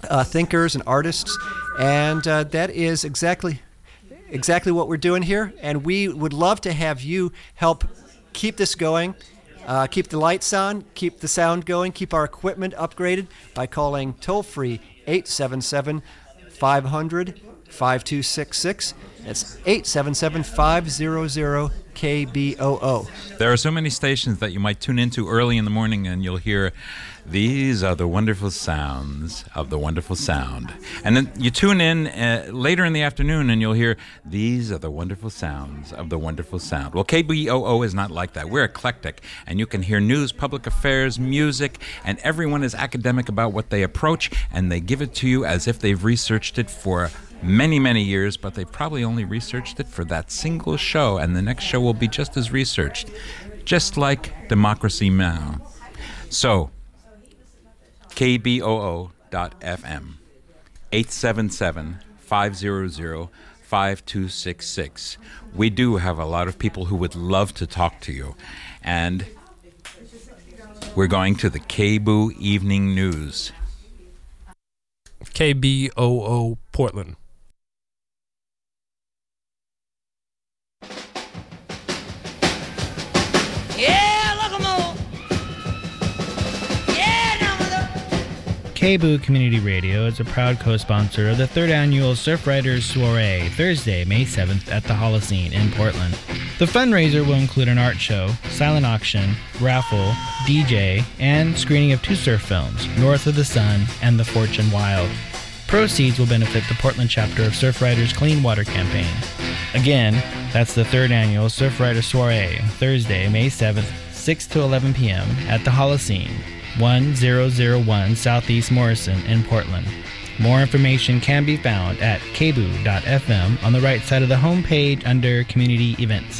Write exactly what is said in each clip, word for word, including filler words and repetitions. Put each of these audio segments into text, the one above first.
uh, thinkers and artists, and uh, that is exactly exactly what we're doing here. And we would love to have you help keep this going, uh, keep the lights on, keep the sound going, keep our equipment upgraded by calling toll-free eight seven seven, five hundred, five two six six. That's eight seven seven, five hundred, K B O O. There are so many stations that you might tune into early in the morning and you'll hear, these are the wonderful sounds of the wonderful sound. And then you tune in uh, later in the afternoon and you'll hear, these are the wonderful sounds of the wonderful sound. Well, K B O O is not like that. We're eclectic, and you can hear news, public affairs, music, and everyone is academic about what they approach, and they give it to you as if they've researched it for many, many years, but they've probably only researched it for that single show, and the next show will be just as researched, just like Democracy Now! So, K B O O dot F M, eight seven seven, five hundred, five two six six. We do have a lot of people who would love to talk to you, and we're going to the K B O O Evening News. K B O O Portland. K B O O Community Radio is a proud co-sponsor of the third annual Surf Riders Soiree, Thursday, May seventh at the Holocene in Portland. The fundraiser will include an art show, silent auction, raffle, D J, and screening of two surf films, North of the Sun and The Fortune Wild. Proceeds will benefit the Portland chapter of Surf Riders Clean Water Campaign. Again, that's the third annual Surf Riders Soiree, Thursday, May seventh, six to eleven p.m. at the Holocene, one thousand one Southeast Morrison in Portland. More information can be found at K B O O dot F M on the right side of the homepage under Community Events.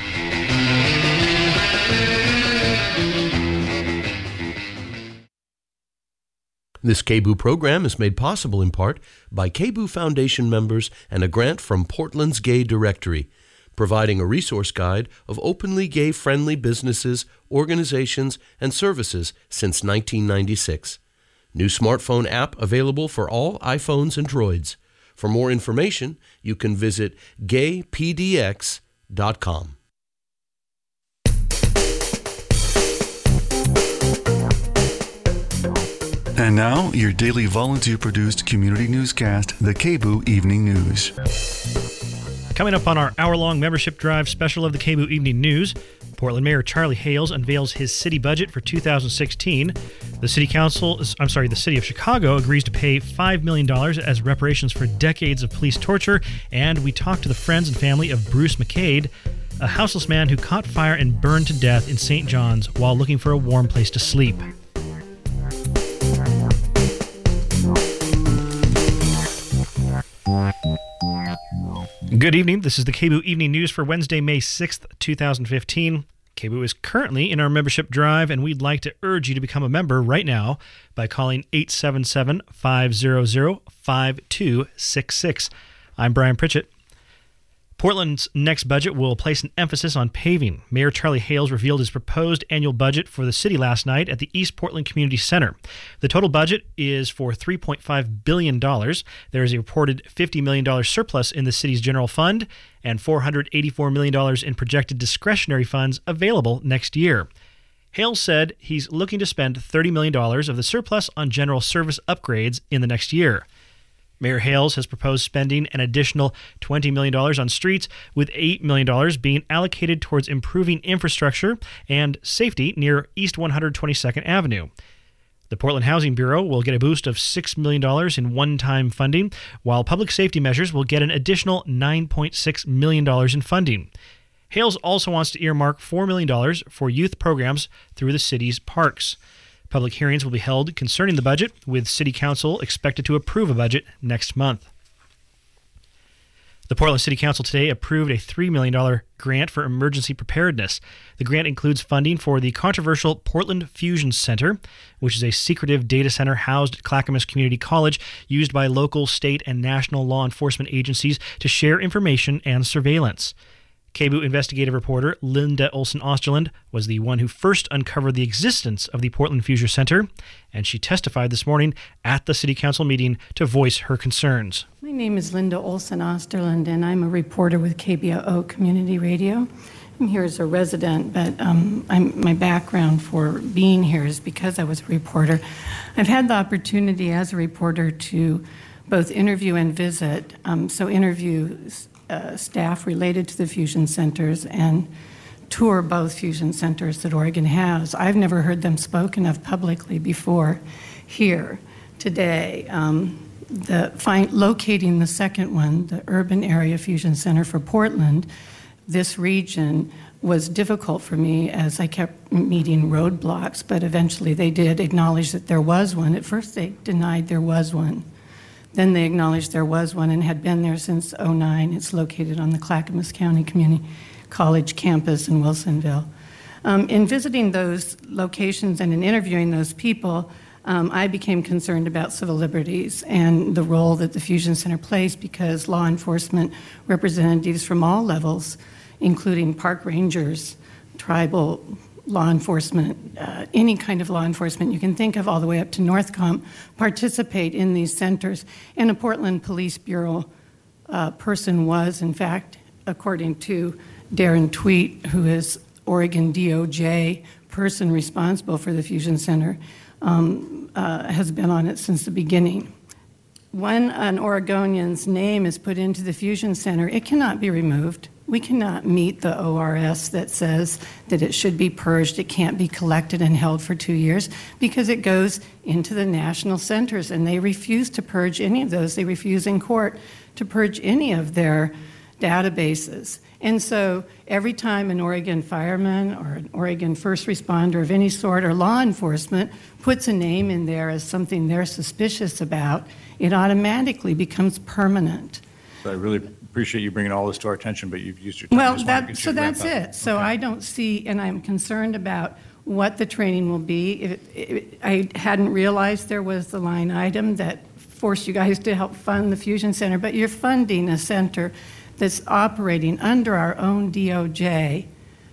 This K B O O program is made possible in part by K B O O Foundation members and a grant from Portland's Gay Directory, providing a resource guide of openly gay-friendly businesses, organizations, and services since nineteen ninety-six. New smartphone app available for all iPhones and Droids. For more information, you can visit gay p d x dot com. And now, your daily volunteer-produced community newscast, the K B O O Evening News. Coming up on our hour-long membership drive special of the K B O O Evening News, Portland Mayor Charlie Hales unveils his city budget for two thousand sixteen. The city council, I'm sorry, the city of Chicago agrees to pay five million dollars as reparations for decades of police torture, and we talk to the friends and family of Bruce McCade, a houseless man who caught fire and burned to death in Saint John's while looking for a warm place to sleep. Good evening. This is the K B O O Evening News for Wednesday, May sixth, twenty fifteen. K B O O is currently in our membership drive, and we'd like to urge you to become a member right now by calling eight seven seven, five hundred, five two six six. I'm Brian Pritchett. Portland's next budget will place an emphasis on paving. Mayor Charlie Hales revealed his proposed annual budget for the city last night at the East Portland Community Center. The total budget is for three point five billion dollars. There is a reported fifty million dollars surplus in the city's general fund and four hundred eighty-four million dollars in projected discretionary funds available next year. Hales said he's looking to spend thirty million dollars of the surplus on general service upgrades in the next year. Mayor Hales has proposed spending an additional twenty million dollars on streets, with eight million dollars being allocated towards improving infrastructure and safety near East one hundred twenty-second Avenue. The Portland Housing Bureau will get a boost of six million dollars in one-time funding, while public safety measures will get an additional nine point six million dollars in funding. Hales also wants to earmark four million dollars for youth programs through the city's parks. Public hearings will be held concerning the budget, with City Council expected to approve a budget next month. The Portland City Council today approved a three million dollars grant for emergency preparedness. The grant includes funding for the controversial Portland Fusion Center, which is a secretive data center housed at Clackamas Community College, used by local, state, and national law enforcement agencies to share information and surveillance. K B O investigative reporter Linda Olson Osterland was the one who first uncovered the existence of the Portland Fusion Center, and she testified this morning at the City Council meeting to voice her concerns. My name is Linda Olson Osterland, and I'm a reporter with K B O O Community Radio. I'm here as a resident, but um, I'm, my background for being here is because I was a reporter. I've had the opportunity as a reporter to both interview and visit, um, so interview uh, staff related to the fusion centers and tour both fusion centers that Oregon has. I've never heard them spoken of publicly before here today. Um, the find, locating the second one, the Urban Area Fusion Center for Portland, this region was difficult for me as I kept meeting roadblocks, but eventually they did acknowledge that there was one. At first they denied there was one. Then they acknowledged there was one and had been there since oh nine. It's located on the Clackamas County Community College campus in Wilsonville. Um, in visiting those locations and in interviewing those people, um, I became concerned about civil liberties and the role that the Fusion Center plays because law enforcement representatives from all levels, including park rangers, tribal law enforcement, uh, any kind of law enforcement you can think of all the way up to Northcom, participate in these centers. And a Portland Police Bureau uh, person was, in fact, according to Darren Tweet, who is Oregon D O J person responsible for the Fusion Center, um, uh, has been on it since the beginning. When an Oregonian's name is put into the Fusion Center, it cannot be removed. We cannot meet the O R S that says that it should be purged. It can't be collected and held for two years because it goes into the national centers, and they refuse to purge any of those. They refuse in court to purge any of their databases. And so every time an Oregon fireman or an Oregon first responder of any sort or law enforcement puts a name in there as something they're suspicious about, it automatically becomes permanent. I really appreciate you bringing all this to our attention, but you've used your time. Well, I just wanted to that, get so you to that's wrap up. it. So Okay. I don't see, and I'm concerned about what the training will be. It, it, I hadn't realized there was the line item that forced you guys to help fund the Fusion Center, but you're funding a center that's operating under our own D O J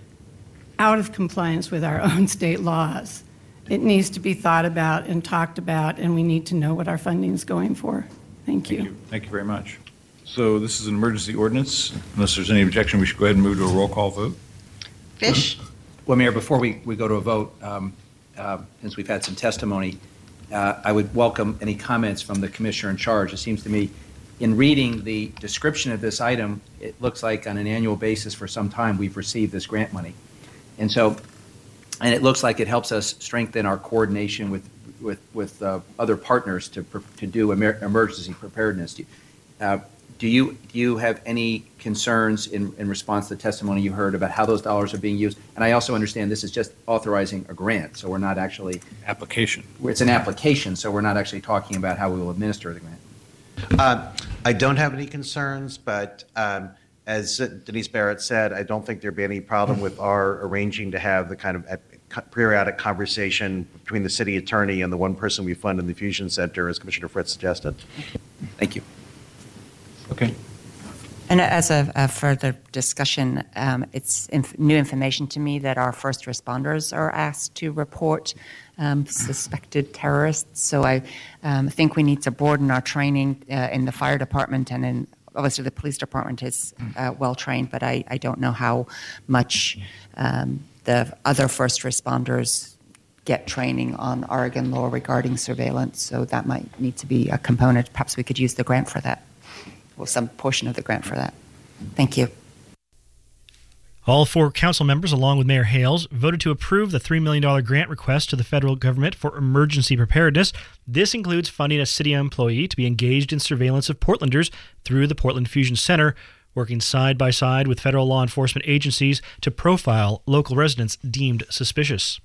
out of compliance with our own state laws. It needs to be thought about and talked about, and we need to know what our funding is going for. Thank you. Thank you. Thank you very much. So this is an emergency ordinance. Unless there's any objection, we should go ahead and move to a roll call vote. Fish? Well, Mayor, before we, we go to a vote, um, uh, since we've had some testimony, uh, I would welcome any comments from the commissioner in charge. It seems to me, in reading the description of this item, it looks like on an annual basis for some time we've received this grant money. And so, and it looks like it helps us strengthen our coordination with, with, with uh, other partners to, to do emer- emergency preparedness. Uh, Do you, do you have any concerns in, in response to the testimony you heard about how those dollars are being used? And I also understand this is just authorizing a grant, so we're not actually... Application. It's an application, so we're not actually talking about how we will administer the grant. Uh, I don't have any concerns, but um, as Denise Barrett said, I don't think there'd be any problem with our arranging to have the kind of periodic conversation between the city attorney and the one person we fund in the Fusion Center, as Commissioner Fritz suggested. Thank you. Okay. And as a, a further discussion, um, it's inf- new information to me that our first responders are asked to report um, suspected terrorists. So I um, think we need to broaden our training uh, in the fire department, and in obviously the police department is uh, well trained, but I, I don't know how much um, the other first responders get training on Oregon law regarding surveillance. So that might need to be a component. Perhaps we could use the grant for that. Well, some portion of the grant for that. Thank you. All four council members, along with Mayor Hales, voted to approve the three million dollars grant request to the federal government for emergency preparedness. This includes funding a city employee to be engaged in surveillance of Portlanders through the Portland Fusion Center, working side by side with federal law enforcement agencies to profile local residents deemed suspicious.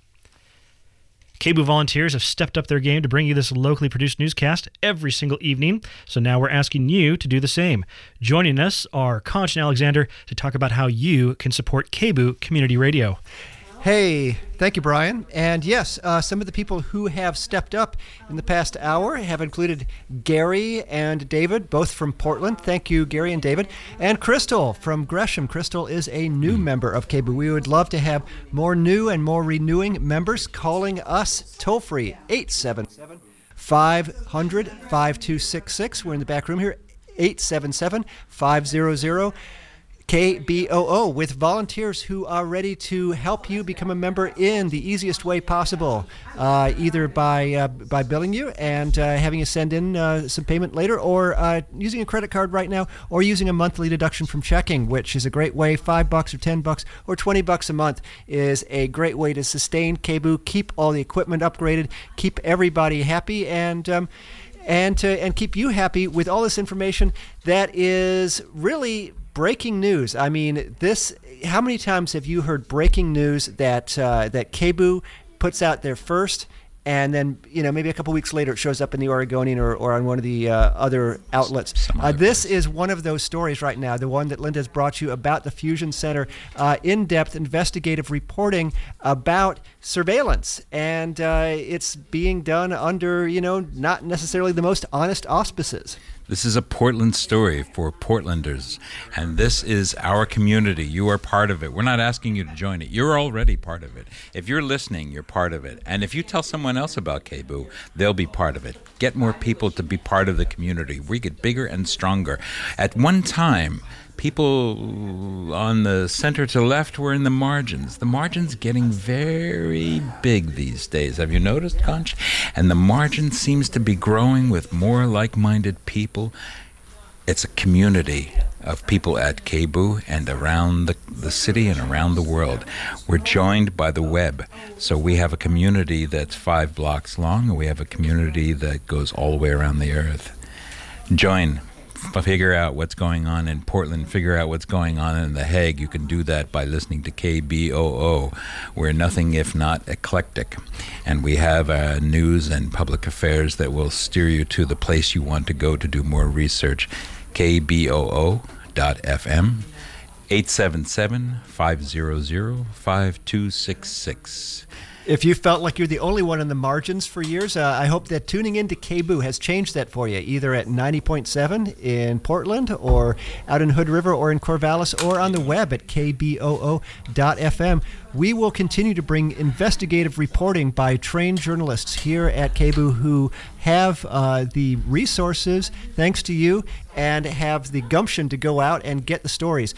K B O O volunteers have stepped up their game to bring you this locally produced newscast every single evening, so now we're asking you to do the same. Joining us are Conch and Alexander to talk about how you can support K B O O Community Radio. Hey, thank you, Brian. And yes, uh, some of the people who have stepped up in the past hour have included Gary and David, both from Portland. Thank you, Gary and David. And Crystal from Gresham. Crystal is a new member of K B O O. We would love to have more new and more renewing members calling us toll-free, eight seven seven, five hundred, five two six six. We're in the back room here, eight seven seven, five hundred, K B O O, with volunteers who are ready to help you become a member in the easiest way possible, uh, either by uh, by billing you and uh, having you send in uh, some payment later, or uh, using a credit card right now, or using a monthly deduction from checking, which is a great way. Five bucks or ten bucks or twenty bucks a month is a great way to sustain K B O O, keep all the equipment upgraded, keep everybody happy, and um, and to, and keep you happy with all this information that is really breaking news. I mean, this. How many times have you heard breaking news that uh, that K B O O puts out there first, and then you know maybe a couple weeks later it shows up in the Oregonian or, or on one of the uh, other outlets? Uh, this is one of those stories right now. The one that Linda has brought you about the Fusion Center, uh, in-depth investigative reporting about surveillance, and uh, it's being done under you know not necessarily the most honest auspices. This is a Portland story for Portlanders, and this is our community. You are part of it. We're not asking you to join it. You're already part of it. If you're listening, you're part of it. And if you tell someone else about K B O O, they'll be part of it. Get more people to be part of the community. We get bigger and stronger. At one time, people on the center to left were in the margins. The margin's getting very big these days. Have you noticed, Conch? And the margin seems to be growing with more like-minded people. It's a community of people at K B O O and around the, the city and around the world. We're joined by the web. So we have a community that's five blocks long, and we have a community that goes all the way around the earth. Join. Figure out what's going on in Portland, figure out what's going on in The Hague. You can do that by listening to K B O O. We're nothing if not eclectic. And we have uh, news and public affairs that will steer you to the place you want to go to do more research. K B O O dot F M, eight seven seven, five hundred, five two six six. If you felt like you're the only one in the margins for years, uh, I hope that tuning into K B O O has changed that for you, either at ninety point seven in Portland or out in Hood River or in Corvallis or on the web at K B O O dot F M. We will continue to bring investigative reporting by trained journalists here at K B O O who have uh, the resources, thanks to you, and have the gumption to go out and get the stories.